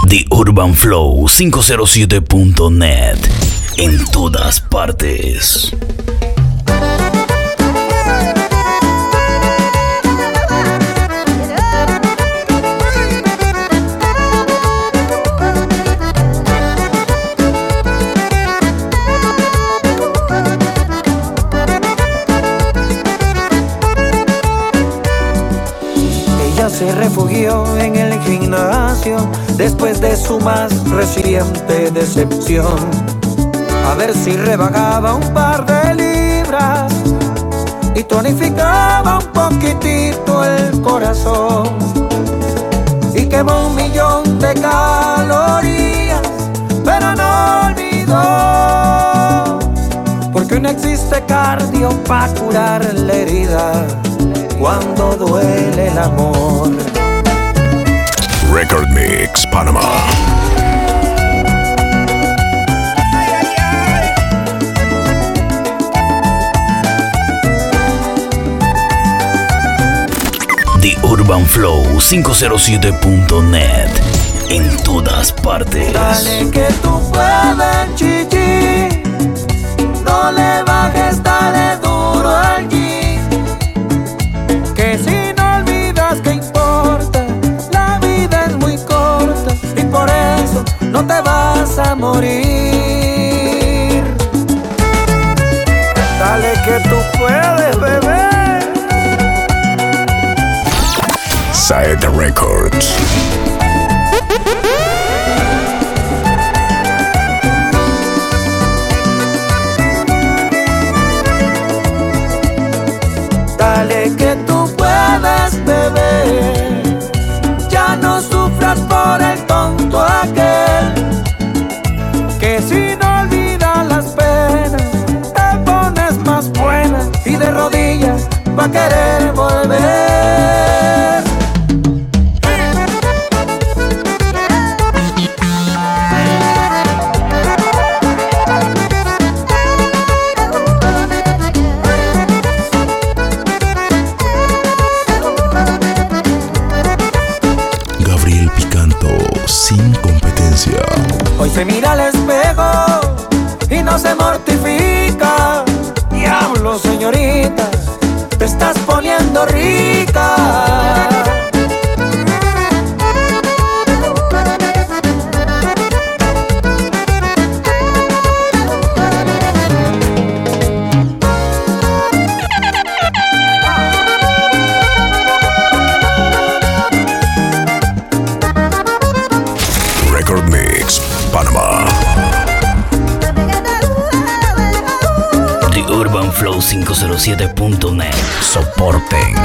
The Urban Flow 507.net en todas partes. Se refugió en el gimnasio después de su más reciente decepción, a ver si rebajaba un par de libras y tonificaba un poquitito el corazón, y quemó 1.000.000 de calorías, pero no olvidó, porque no existe cardio para curar la herida cuando duele el amor. Record Mix Panama. The Urban Flow 507.net en todas partes. Dale que tú puedes, chichi. No le bajes, dale duro al gym. Que si no olvidas que importa, la vida es muy corta y por eso no te vas a morir. Dale que tú puedes, bebé. Saeta Records. Dale que tú puedes, bebé. Ya no sufras por el tonto aquel, que si no olvidas las penas, te pones más buena y de rodillas va a querer volver. Sin competencia. Hoy se mira al espejo y no se mortifica. Diablo, señorita, te estás poniendo rica. Record Mix Panama. The Urban Flow 507.net. Soporten.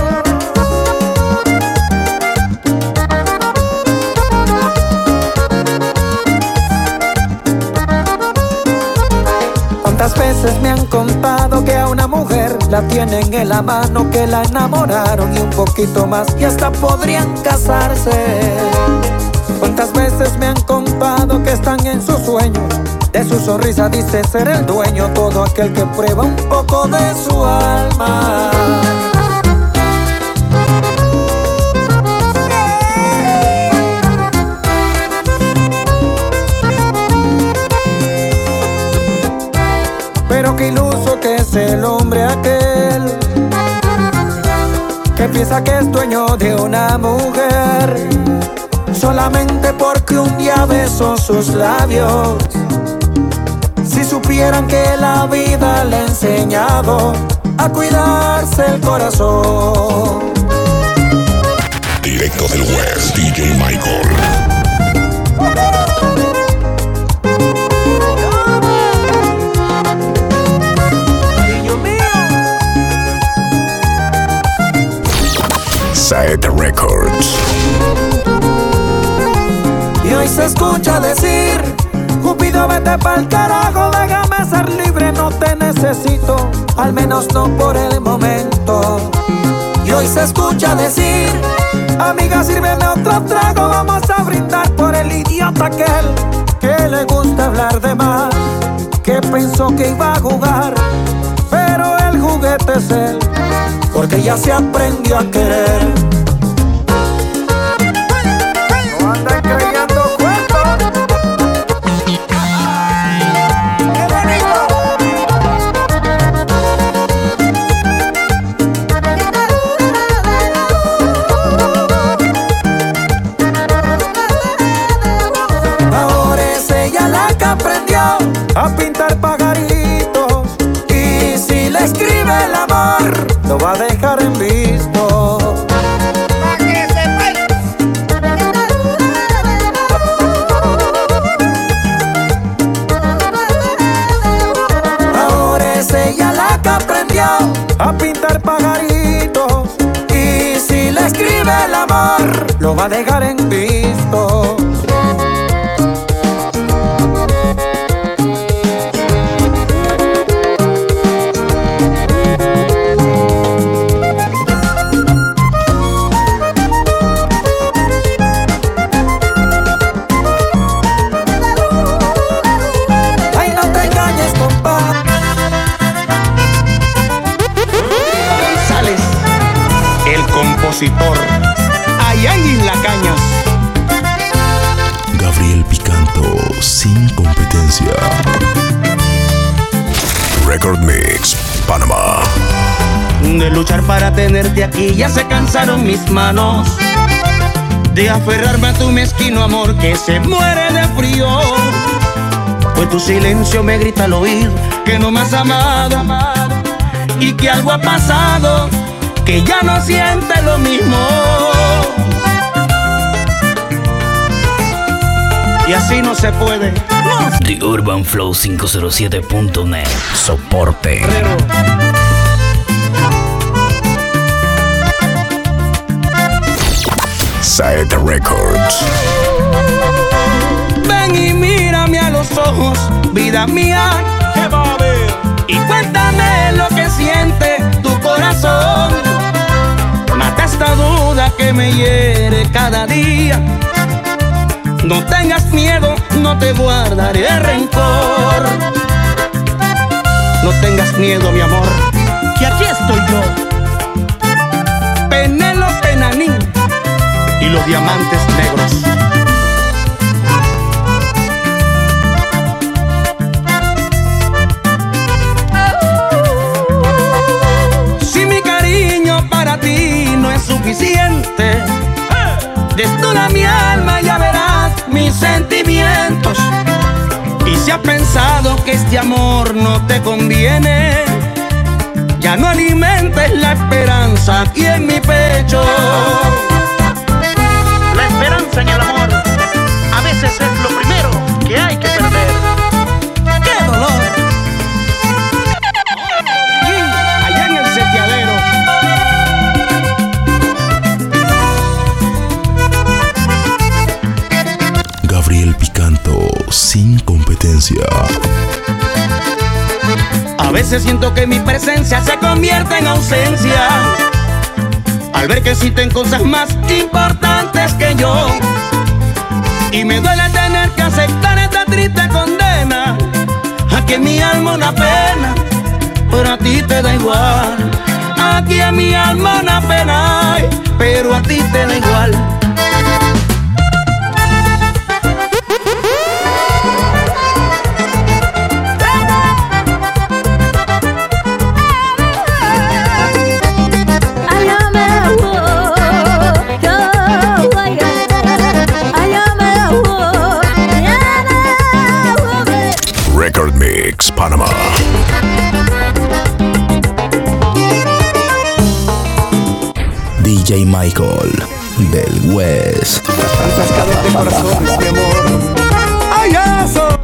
¿Cuántas veces me han contado que a una mujer la tienen en la mano, que la enamoraron y un poquito más y hasta podrían casarse? ¿Cuántas veces me han contado que están en sus sueños? De su sonrisa dice ser el dueño todo aquel que prueba un poco de su alma. Pero qué iluso que es el hombre aquel que piensa que es dueño de una mujer solamente porque un día besó sus labios. Si supieran que la vida le ha enseñado a cuidarse el corazón. Directo del West, DJ Michael. Saeta Records. Y hoy se escucha decir: Cupido, vete pa'l carajo, déjame ser libre, no te necesito, al menos no por el momento. Y hoy se escucha decir: amiga, sírveme otro trago, vamos a brindar por el idiota aquel que le gusta hablar de más, que pensó que iba a jugar, pero el juguete es él, porque ya se aprendió a querer. No andan creyendo a pintar pajaritos. Y si le escribe el amor, lo va a dejar en visto. Ahora es ella la que aprendió a pintar pajaritos. Y si le escribe el amor, lo va a dejar en visto. Ay, no te engañes, compa. González, el compositor, allá en La Cañas. Gabriel Picanto, sin competencia. Record Mix, Panamá. De luchar para tenerte aquí ya se cansaron mis manos. De aferrarme a tu mezquino amor que se muere de frío. Pues tu silencio me grita al oído que no me has amado y que algo ha pasado, que ya no sientes lo mismo. Y así no se puede. The Urban Flow 507.net. Soporte. Saeta Records. Ven y mírame a los ojos, vida mía, ¿qué va a haber? Y cuéntame lo que siente tu corazón. Mata esta duda que me hiere cada día. No tengas miedo, no te guardaré rencor. No tengas miedo, mi amor, que aquí estoy yo. Penélope Nanín y los diamantes negros. Si mi cariño para ti no es suficiente, desnuda mi alma, ya verás mis sentimientos. Y si has pensado que este amor no te conviene, ya no alimentes la esperanza aquí en mi pecho. La esperanza en el amor a veces es lo primero que hay que perder. ¡Qué dolor! Allá en el seteadero. Gabriel Picanto, sin competencia. A veces siento que mi presencia se convierte en ausencia al ver que existen cosas más importantes que yo. Y me duele tener que aceptar esta triste condena a que mi alma una pena, pero a ti te da igual. Aquí en mi alma una pena, pero a ti te da igual. Record Mix, Panamá. DJ Michael del West. Atascados de corazones, mi amor. ¡Ay, eso!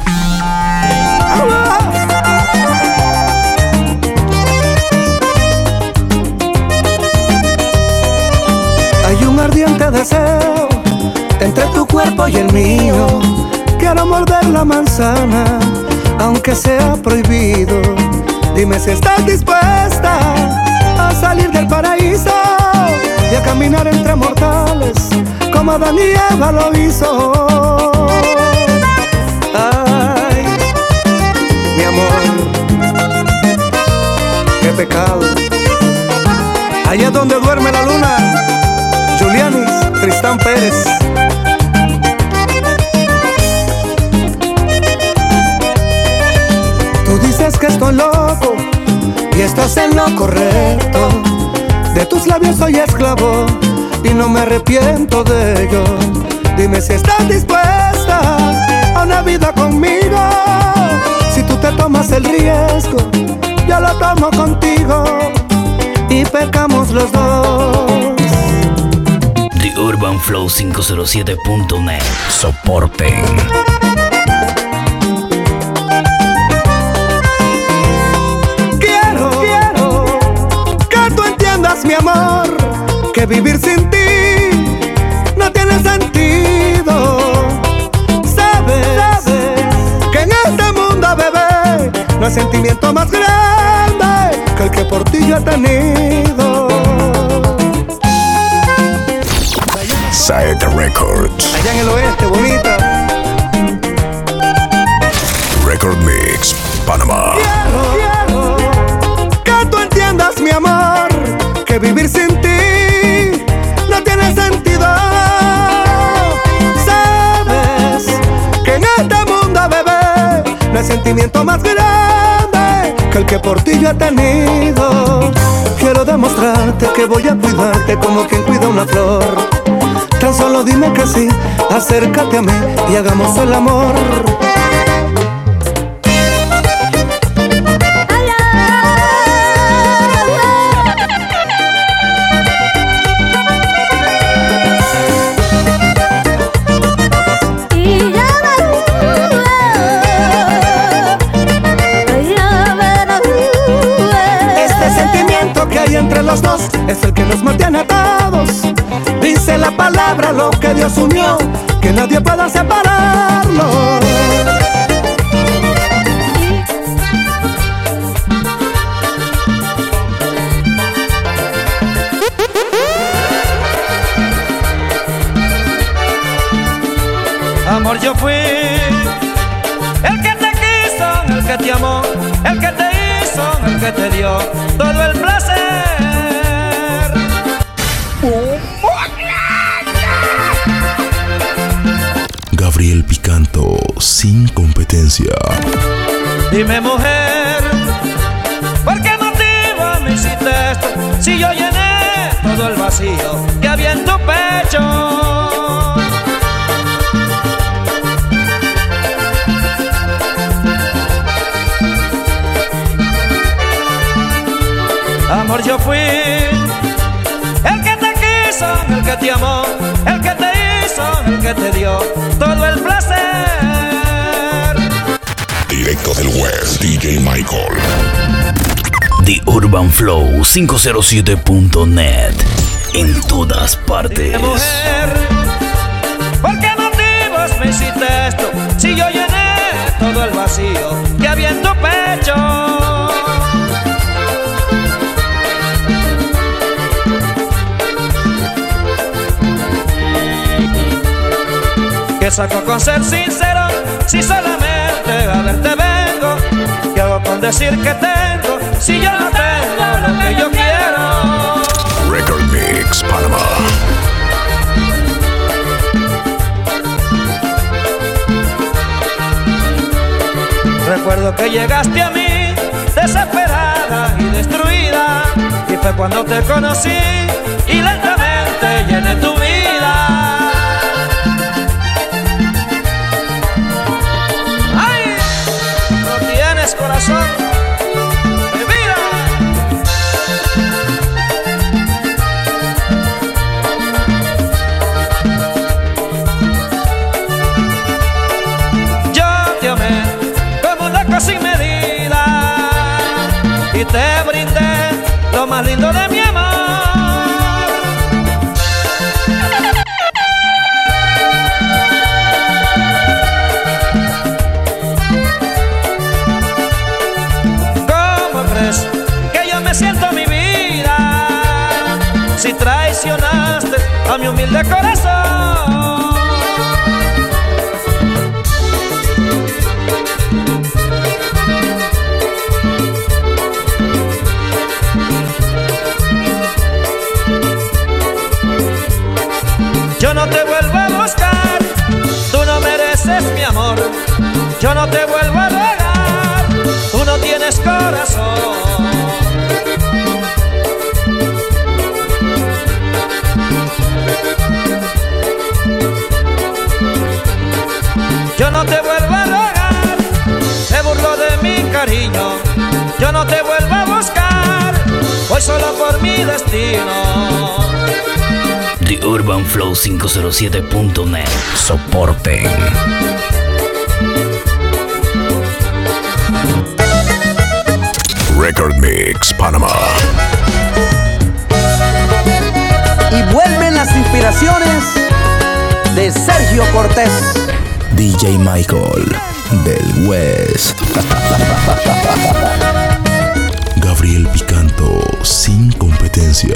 Hay un ardiente deseo entre tu cuerpo y el mío. Quiero morder la manzana, aunque sea prohibido. Dime si estás dispuesta a salir del paraíso y a caminar entre mortales como Adán y Eva lo hizo. Ay, mi amor, qué pecado. Allá es donde duerme la luna, Julianis, Tristán Pérez. Tú dices que estoy loco y estás en lo correcto. De tus labios soy esclavo y no me arrepiento de ello. Dime si estás dispuesta a una vida conmigo el riesgo, yo lo tomo contigo y pecamos los dos. The Urban Flow 507.net. Soporten. Quiero que tú entiendas, mi amor, que vivir sin ti no tiene sentido. Sabes que en este mundo, bebé, no hay sentimiento más grande que el que por ti yo he tenido. Saeta Records. Allá en el oeste, bonita. Record Mix, Panamá. Quiero que tú entiendas, mi amor, que vivir sin ti no tiene sentido. Sabes que en este mundo, bebé, no hay sentimiento más grande que el que por ti yo he tenido. Quiero demostrarte que voy a cuidarte como quien cuida una flor. Tan solo dime que sí, acércate a mí y hagamos el amor. Este sentimiento que hay entre los dos es el que nos mantiene atados. Dice la palabra, lo que Dios unió, que nadie pueda separarlo. Amor, yo fui el que te quiso, el que te amó, el que te hizo, el que te dio todo el placer. Gabriel Picanto, sin competencia. Dime, mujer, ¿por qué motivo me hiciste esto? Si yo llené todo el vacío que había en tu pecho. Amor, yo fui el que te quiso, el que te amó, el que te hizo, el que te dio todo el placer. Directo del West, DJ Michael. The Urban Flow 507.net. En todas partes. Mujer, ¿por qué motivos me hiciste esto? Si yo llené todo el vacío que había en tu pecho. ¿Qué saco con ser sincero si solamente a verte vengo? ¿Qué hago con decir que tengo si yo no tengo lo que yo quiero? Record Mix, Panamá. Recuerdo que llegaste a mí desesperada y destruida, y fue cuando te conocí y lentamente llené tu vida. Corazón, mi vida. Yo te amé como una cosa sin medida y te brindé lo más lindo de mi amor. Siento mi vida si traicionaste a mi humilde corazón. Yo no te vuelvo a buscar, tú no mereces mi amor. Yo no te vuelvo a rogar, tú no tienes corazón. Yo no te vuelvo a rogar, me burlo de mi cariño, yo no te vuelvo a buscar, voy solo por mi destino. The Urban Flow 507.net. Soporten. Record Mix Panamá. Y vuelven las inspiraciones de Sergio Cortés. DJ Michael del West. Gabriel Picanto sin competencia.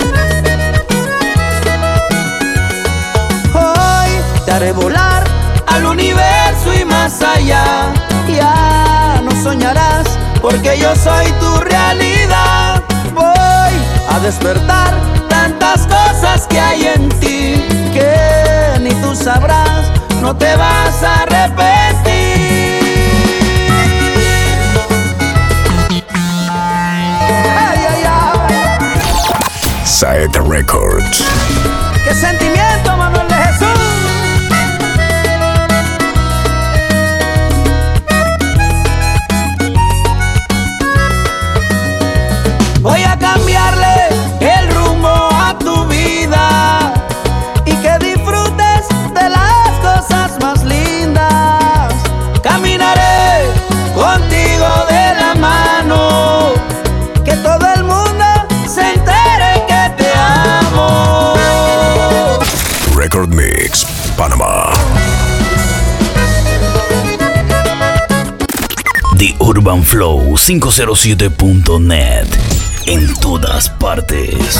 Hoy te haré volar al universo y más allá. Ya no soñarás porque yo soy tu realidad. Voy a despertar tantas cosas que hay en ti que ni tú sabrás, no te vas a arrepentir. Ay, ay, ay. Saeta Records. ¡Qué sentimiento, Manuel de Jesús! Voy a cambiarle el rumbo a tu vida y que disfrutes de las cosas más lindas. Caminaré contigo de la mano, que todo el mundo se entere que te amo. Record Mix Panamá. The Urban Flow 507.net. En todas partes.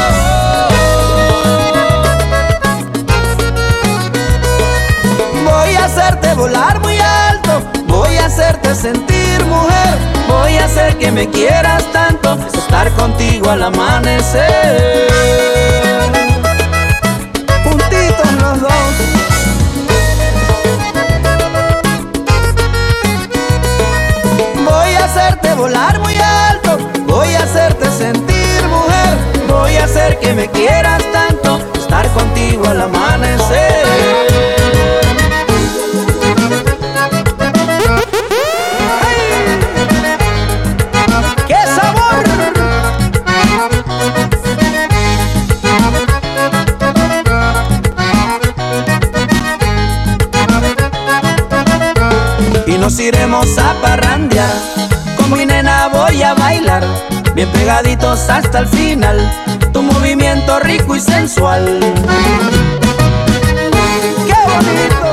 Voy a hacerte volar muy alto, voy a hacerte sentir mujer, voy a hacer que me quieras tanto, estar contigo al amanecer. Juntitos los dos. Voy a hacerte volar muy alto, voy a hacerte sentir mujer, voy a hacer que me quieras tanto, estar contigo al amanecer. ¡Ay! ¡Qué sabor! Y nos iremos a parrandear, con mi nena voy a bailar, bien pegaditos hasta el final, tu movimiento rico y sensual. ¡Qué bonito!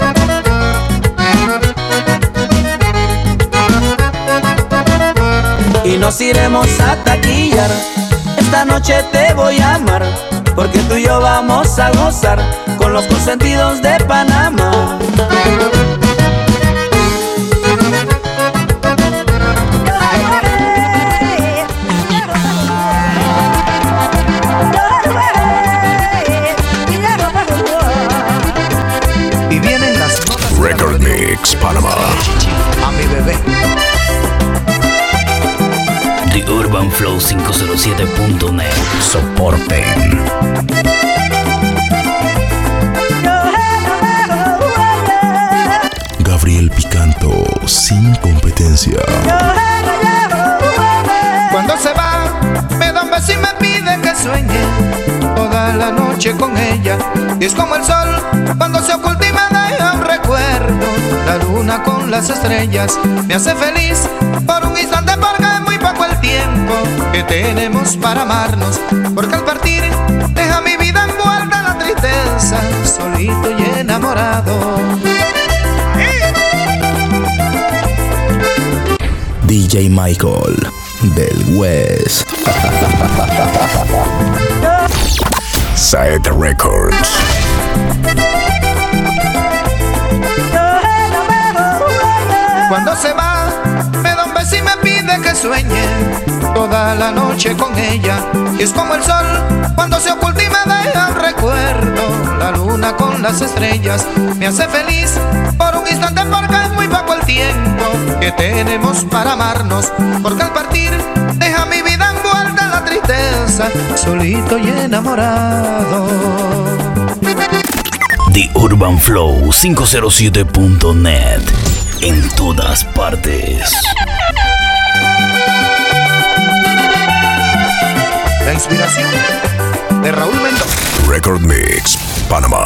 Y nos iremos a taquillar, esta noche te voy a amar, porque tú y yo vamos a gozar con los consentidos de Panamá. Y vienen las notas. Record Mix Panamá. A mi bebé. The Urban Flow 507.net. Soporten. Gabriel Picanto sin competencia. Cuando se va, me da un beso y me pide que sueñe toda la noche con ella. Y es como el sol cuando se oculta y me deja un recuerdo. La luna con las estrellas me hace feliz por un instante, porque es muy poco el tiempo que tenemos para amarnos. Porque al partir deja mi vida envuelta en la tristeza, solito y enamorado. DJ Michael del West. Saeta Records. Cuando se va, me da un beso y me pide que sueñe toda la noche con ella. Y es como el sol cuando se oculta y me deja un recuerdo. La luna con las estrellas me hace feliz por un instante, porque es muy poco el tiempo que tenemos para amarnos. Porque al partir deja mi vida envuelta en la tristeza, solito y enamorado. The Urban Flow 507.net. en todas partes. La inspiración de Raúl Mendoza. Record Mix, Panamá.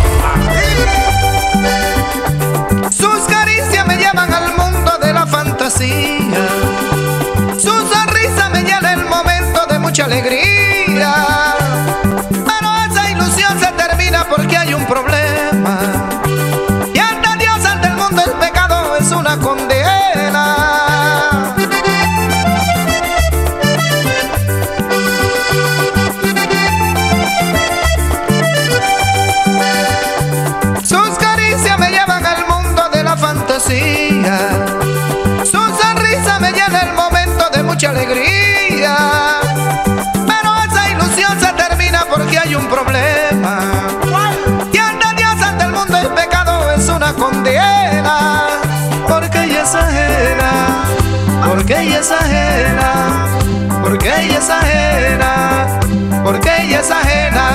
Sus caricias me llevan al mundo de la fantasía. Su sonrisa me llena el momento de mucha alegría. Pero esa ilusión se termina porque hay un problema. Y ante Dios, ante el mundo, el pecado es una condena. Sus caricias me llevan al mundo de la fantasía. Su sonrisa me llena el momento de mucha alegría. Pero esa ilusión se termina porque hay un problema. Y ante Dios, ante el mundo, el pecado es una condena. Porque ella es ajena, porque ella es ajena, porque ella es ajena, porque ella es ajena.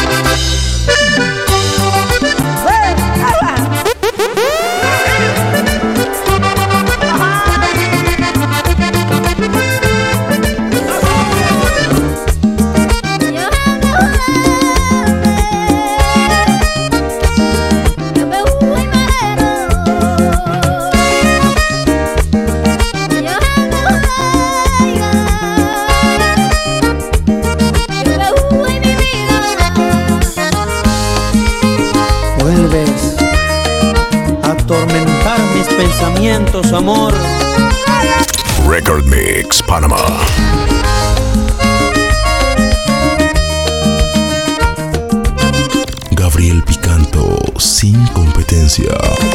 Vuelves a atormentar mis pensamientos, amor. Record Mix, Panamá. Gabriel Picanto, sin competencia.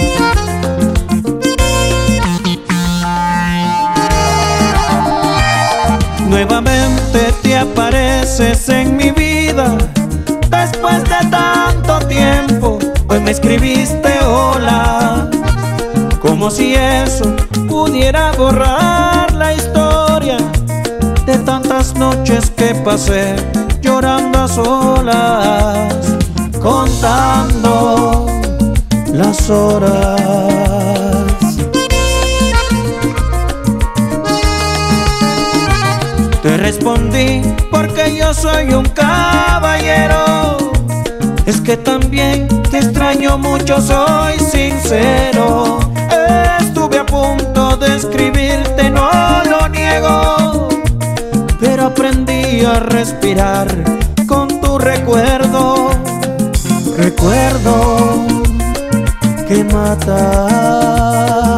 Nuevamente te apareces en mi vida. Después de tanto tiempo, hoy me escribiste hola. Como si eso pudiera borrar la historia de tantas noches que pasé llorando a solas, contando las horas. Te respondí porque yo soy un caballero. Es que también te extraño mucho, soy sincero. Estuve a punto de escribirte, no lo niego, pero aprendí a respirar con tu recuerdo. Recuerdo que mata.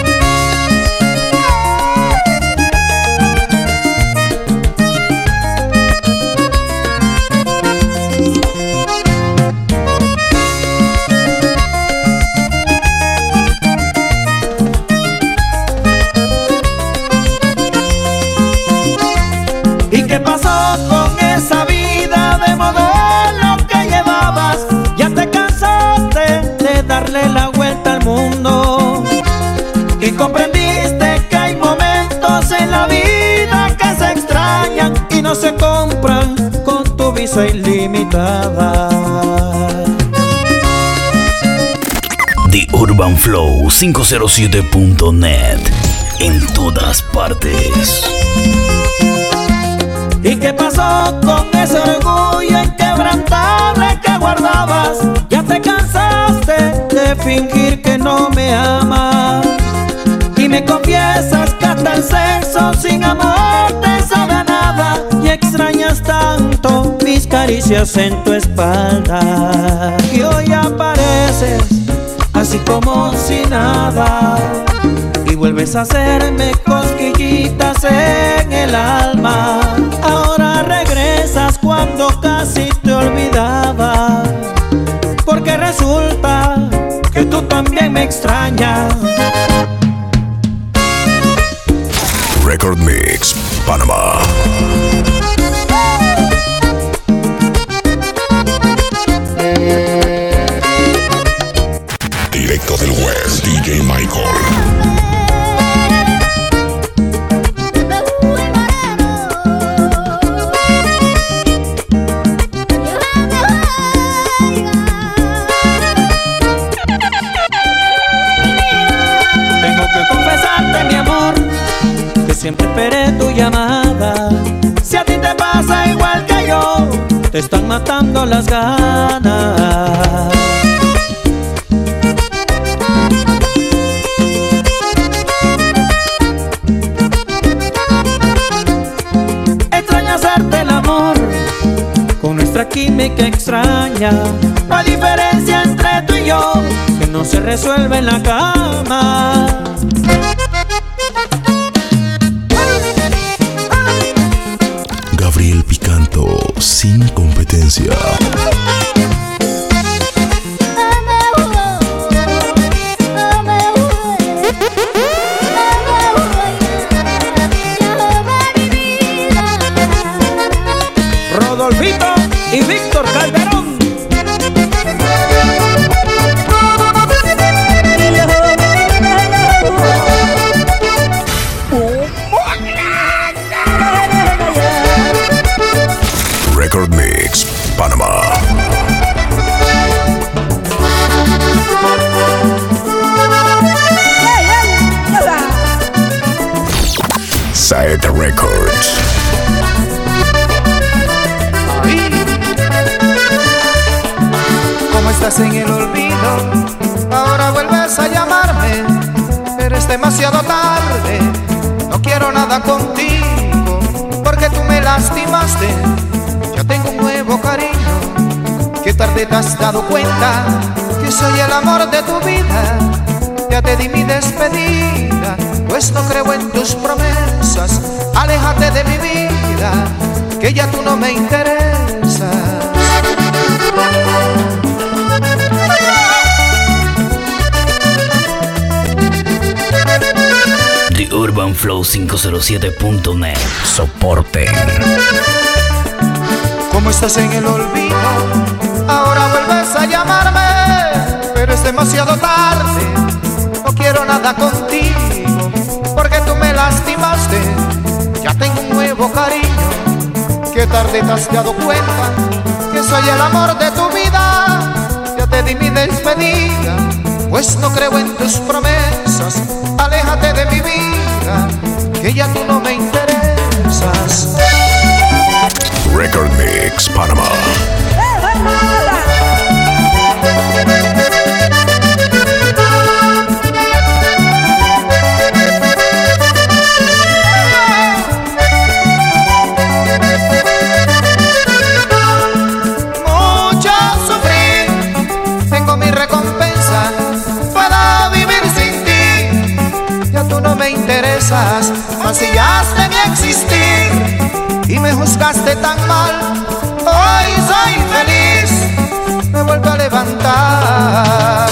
¿Y qué pasó con esa vida de modelo que llevabas? Ya te cansaste de darle la vuelta al mundo y comprendiste que hay momentos en la vida que se extrañan y no se compran con tu visa ilimitada. TheUrbanFlow507.net, en todas partes. ¿Y qué pasó con ese orgullo inquebrantable que guardabas? Ya te cansaste de fingir que no me amas y me confiesas que hasta el sexo sin amor te sabe a nada y extrañas tanto mis caricias en tu espalda. Y hoy apareces así como si nada y vuelves a hacerme cosquillitas en el alma. Ahora regresas cuando casi te olvidaba, porque resulta que tú también me extrañas. Record Mix, Panamá. Directo del West, DJ Michael. te están matando las ganas. Extraña hacerte el amor Con nuestra química extraña, la diferencia entre tú y yo que no se resuelve en la cama. Gabriel Picanto, sin competencia. Rodolfito y Víctor Calderón. Record Mix, Panamá. Saed Records. ¿Cómo estás en el olvido? Ahora vuelves a llamarme, pero es demasiado tarde. No quiero nada contigo, porque tú me lastimaste. Ya tengo un nuevo cariño. Qué tarde te has dado cuenta que soy el amor de tu vida. Ya te di mi despedida, pues no creo en tus promesas. Aléjate de mi vida, que ya tú no me interesas. The Urban Flow 507.net. Soporten. ¿Cómo estás en el olvido? Ahora vuelves a llamarme, pero es demasiado tarde. No quiero nada contigo, porque tú me lastimaste. Ya tengo un nuevo cariño. Qué tarde te has dado cuenta que soy el amor de tu vida. Ya te di mi despedida, pues no creo en tus promesas. Aléjate de mi vida, que ya tú no me interesas. Record Mix, Panamá. Mucho sufrí, tengo mi recompensa. Puedo vivir sin ti, ya tú no me interesas. Mancillaste mi existir y me juzgaste tan mal. Hoy soy feliz, me vuelvo a levantar.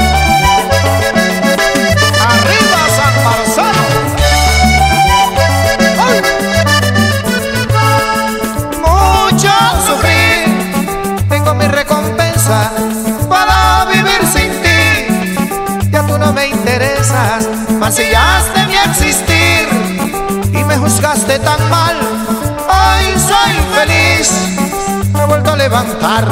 Arriba San Marcelo. Mucho sufrí, tengo mi recompensa. Puedo vivir sin ti, ya tú no me interesas. Mancillaste mi existir y me juzgaste tan mal. Hoy soy feliz, me he vuelto a levantar.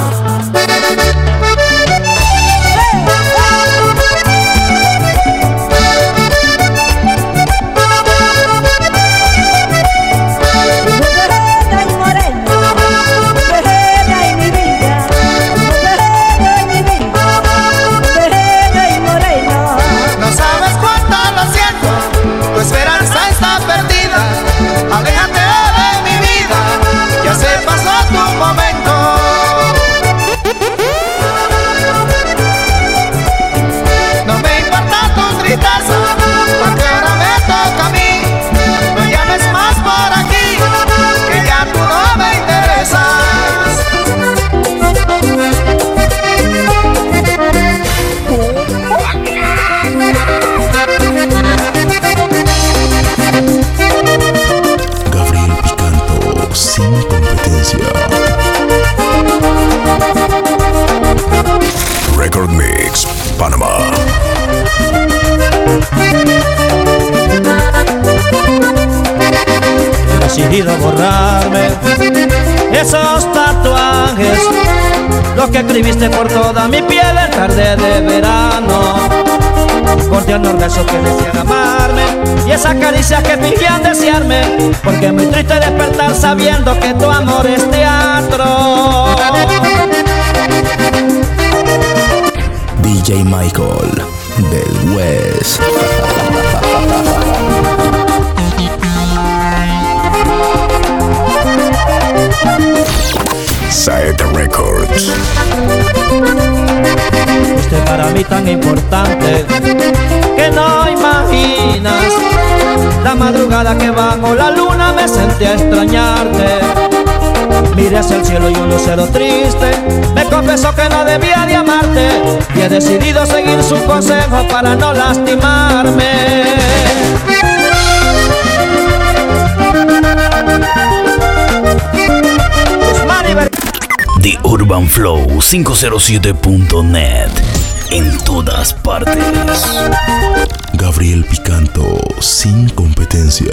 No sabes cuánto lo siento, tu esperanza está perdida. Aléjate de mi vida, ya se pasó tu momento. No me importa tu tristeza, porque ahora me toca a mí. No llames más por aquí, que ya tú no me interesas. Gabriel Picanto, sin competencia. Record Mix, Panamá. He decidido borrarme esos tatuajes, lo que escribiste por toda mi piel en tarde de verano. Por tiernos besos que decían amarme, y esas caricias que fingían desearme, porque es muy triste despertar sabiendo que tu amor es teatro. DJ Michael del West. Saeta Records. Usted para mí tan importante que no imaginas. La madrugada que bajo la luna me senté a extrañarte. Miré hacia el cielo y un lucero triste me confesó que no debía de amarte, y he decidido seguir su consejo para no lastimarme. The Urban Flow 507.net. En todas partes. Gabriel Picanto, sin competencia.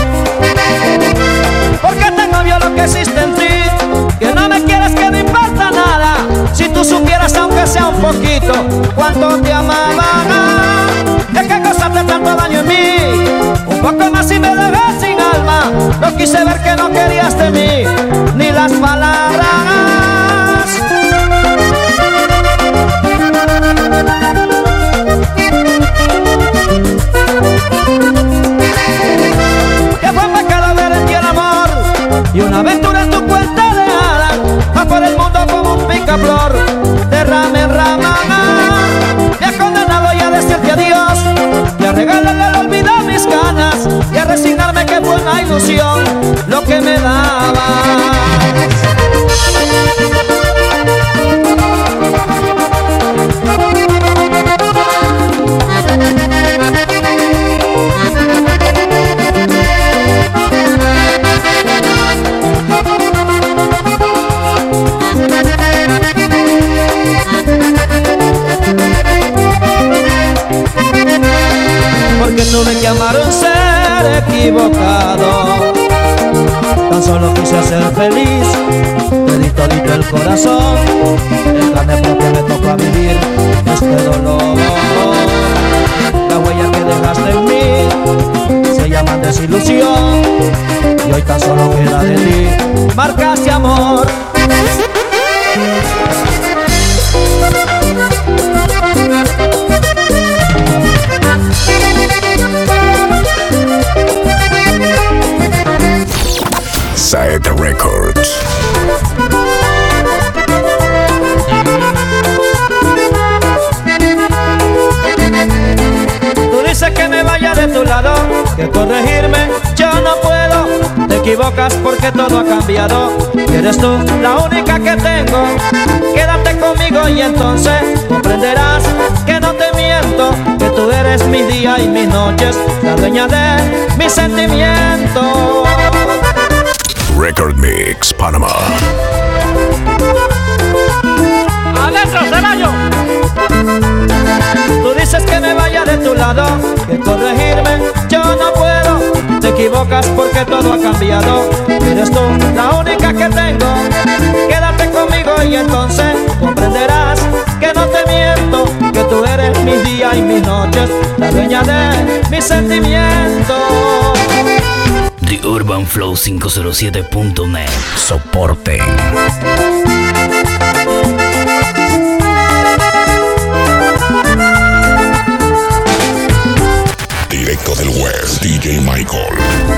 Porque tengo yo lo que existe en ti, que no me quieres, que no importa nada. Si tú supieras, aunque sea un poquito, cuánto te amaba. Es que causaste tanto daño en mí, un poco más y me dejas sin alma. No quise ver que no querías de mí, ni las palabras. Que fue pecado ver en ti el amor y una aventura en tu cuenta de hadas. Va por el mundo como un picaflor, de rama en rama. Me has condenado ya a decirte adiós y a regalarle al olvido mis ganas, y a resignarme que fue una ilusión lo que me dabas. Porque no me llamaron ser equivocado, tan solo quise ser feliz, te di todito el corazón, en carne propia me tocó vivir este dolor. La huella que dejaste en mí se llama desilusión, y hoy tan solo queda de ti marcas de amor. Saeta Records. Tú dices que me vaya de tu lado, que corregirme yo no puedo. Te equivocas porque todo ha cambiado, y eres tú la única que tengo. Quédate conmigo y entonces comprenderás que no te miento, que tú eres mi día y mis noches, la dueña de mis sentimientos. Record Mix Panamá. ¡Adentro, Celayo! Tú dices que me vaya de tu lado, que corregirme yo no puedo. Te equivocas porque todo ha cambiado, eres tú la única que tengo. Quédate conmigo y entonces comprenderás que no te miento, que tú eres mi día y mis noches, la dueña de mis sentimientos. The Urban Flow 507.net. Soporte. Directo del West, DJ Michael.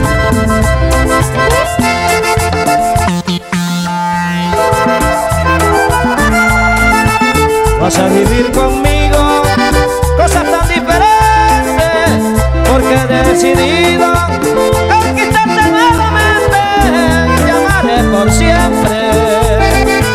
Vas a vivir conmigo cosas tan diferentes, porque he decidido conquistarte nuevamente, te amaré por siempre.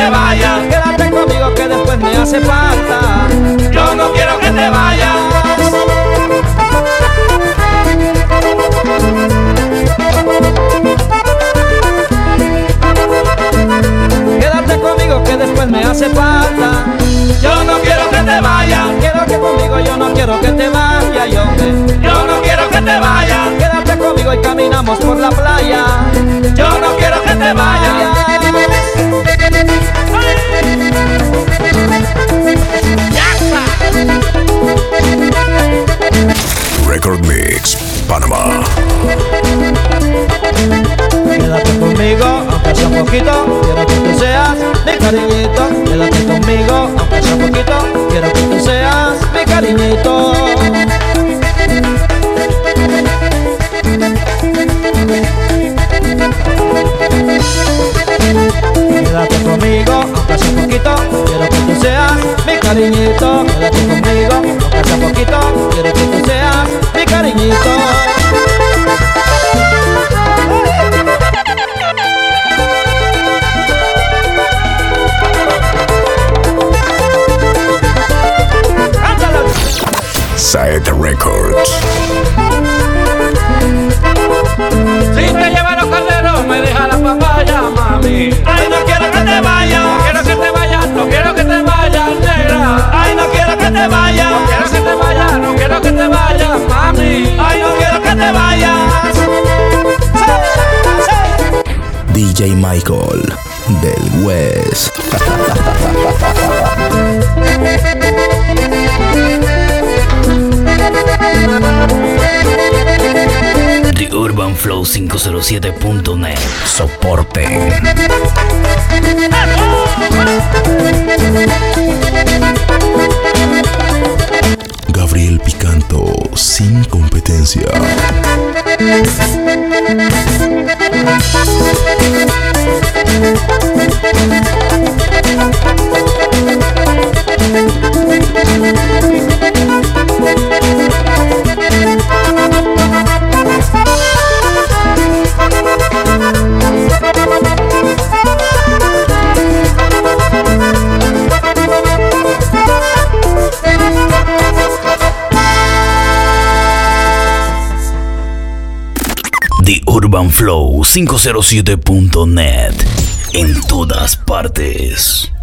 te vayas. Quédate conmigo que después me hace falta. Yo no quiero que te vayas. Quédate conmigo que después me hace falta. Yo no quiero que te vayas. Quédate conmigo, yo no quiero que te vayas. Yo no quiero que te vayas. Quédate conmigo y caminamos por la playa. Yo no quiero que te vayas. Record Mix, Panamá. Quédate conmigo, aunque sea un poquito. Quiero que tú seas mi cariñito. Quédate conmigo, aunque sea un poquito. Quiero que tú seas mi cariñito. Quédate conmigo, aunque sea un poquito. Quiero que tú seas mi cariñito. Quédate conmigo, aunque sea un poquito. Quiero que tú seas mi cariñito. Saeta Records. Si te lleva los carneros, me deja la papaya, mami. Ay, no quiero que te vayas. No quiero que te vayas, no quiero que te vayas, negra. Ay, no quiero que te vayas. No quiero que te vayas, no quiero que te vayas, mami. Ay, no quiero que te vayas. DJ Michael del West. The Urban Flow 507.net. Soporte. Gabriel Picanto, sin competencia. The Urban Flow 507.net. En todas partes.